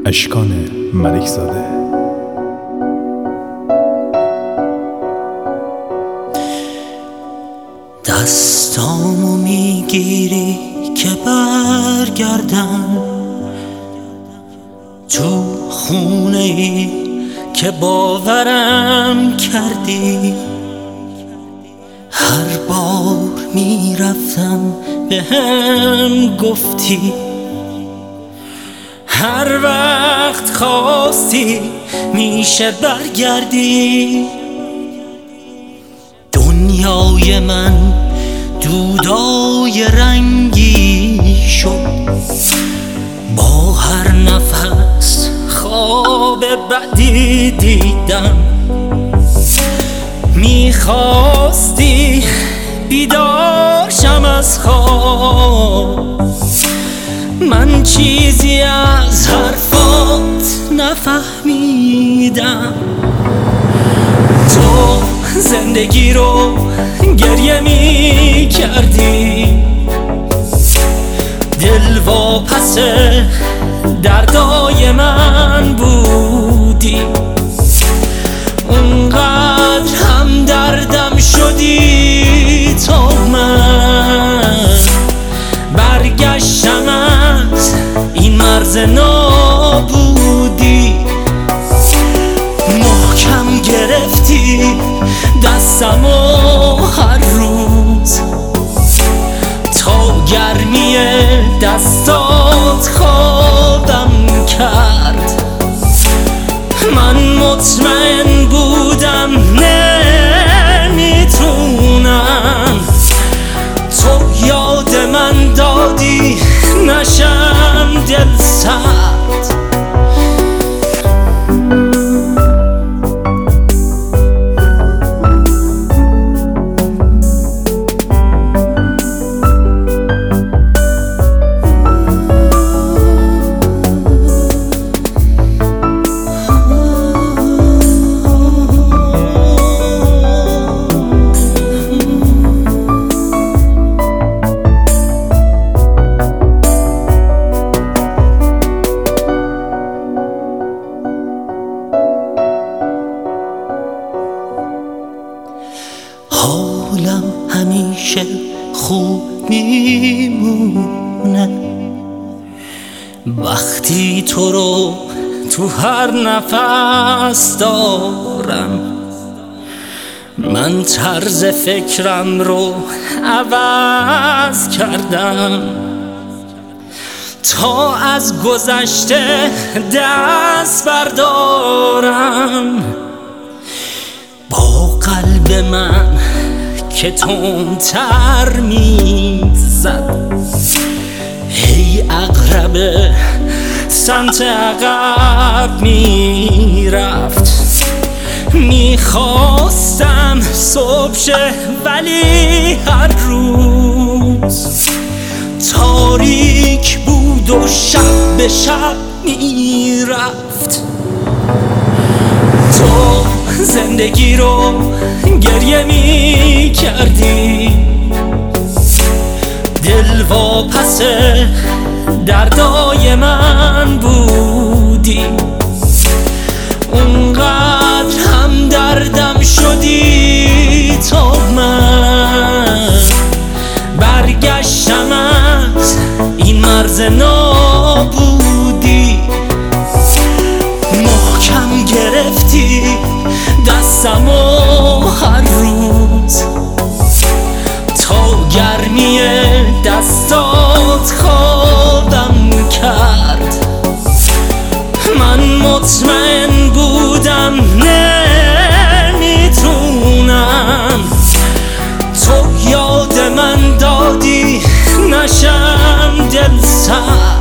اشکان ملکزاده. دستامو میگیری که برگردم تو خونه ای که باورم کردی. هر بار میرفتم به هم گفتی، هر وقت خواستی میشه برگردی. دنیای من دودای رنگی شد، با هر نفس خواب بدی دیدم. میخواستی بیدارشم از خواب، من چیزی از حرفات نفهمیدم. تو زندگی رو گریه می کردی، دل واپس دردای من بودی. اونقدر هم دردم شدی تا من برگشتم از این مرز نابودی. محکم گرفتی دستمو هر روز، تا گرمی دستات خوابم کرد. من مطمئن بودم نمیتونم تو یاد من دادی نشم دل سرد. حالم همیشه خوب میمونه وقتی تو رو تو هر نفس دارم. من طرز فکرم رو عوض کردم تا از گذشته دست بردارم. با قلب من که تندتر میزد، هی عقرب سمت عقب میرفت. میخواستم صبح شه ولی هر روز تاریک بود و شب به شب میرفت. تو زندگی رو گریه می کردی، دل واپس دردای من بودی. اونقدر هم دردم شدی تا من برگشتم از این مرز نابودی. محکم گرفتی دستمو هر روز، تا گرمی دستات خوابم کرد. من مطمئن بودم نمیتونم تو یاد من دادی نشم دل سرد.